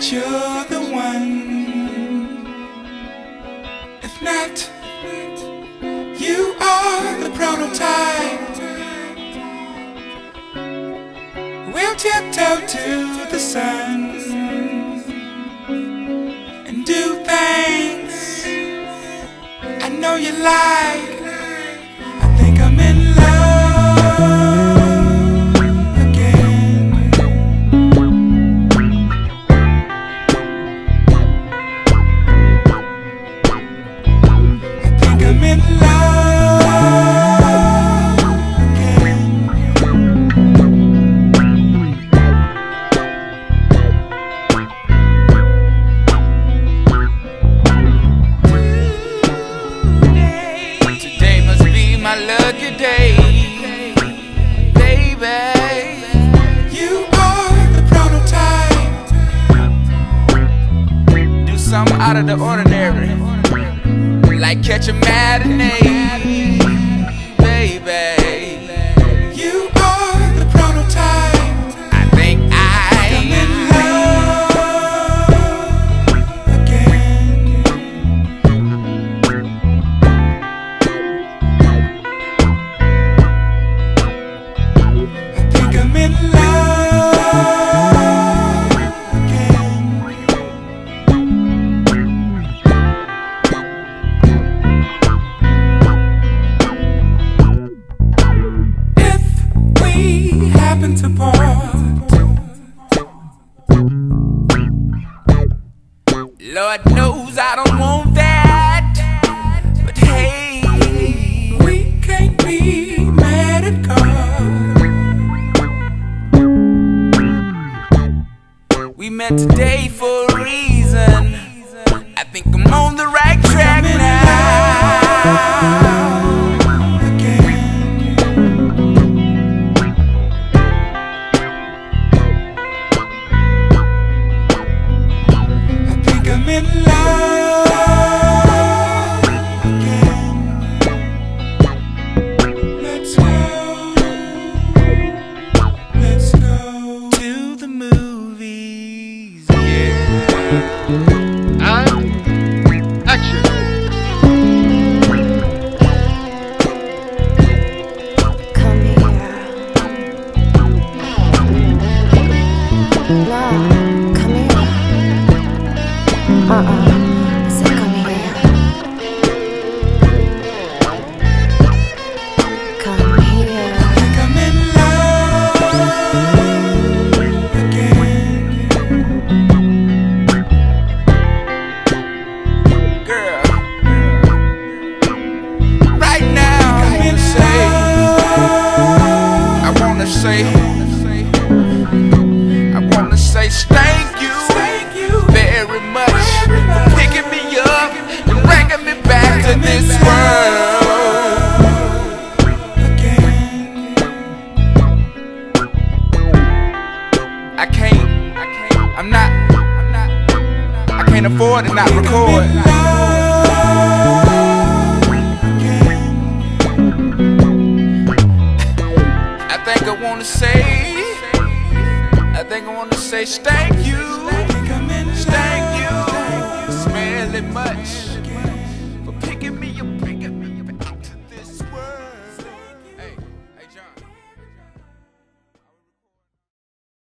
that you're the one. If not, you are the prototype. We'll tiptoe to the sun and do things I know you like. I think I'm in love again. I think I'm in love again. Today must be my lucky day, baby. You are the prototype. Do something out of the ordinary, like catch a matinee, baby. You are the prototype. I think I'm in love again. I think I'm in love again. If we happen to part, Lord knows I don't want that, but hey, we can't be mad at God. We met today for a reason. I think I'm on the right track now. I think I'm in love again. Let's go to the movies, yeah. And action. Come here. No, come here. I said come here. Come here. I think I'm in love again. Girl, right now I wanna say thank you very much for picking me up and bringing me back to this world again. I can't afford to not record. I think I wanna say thank you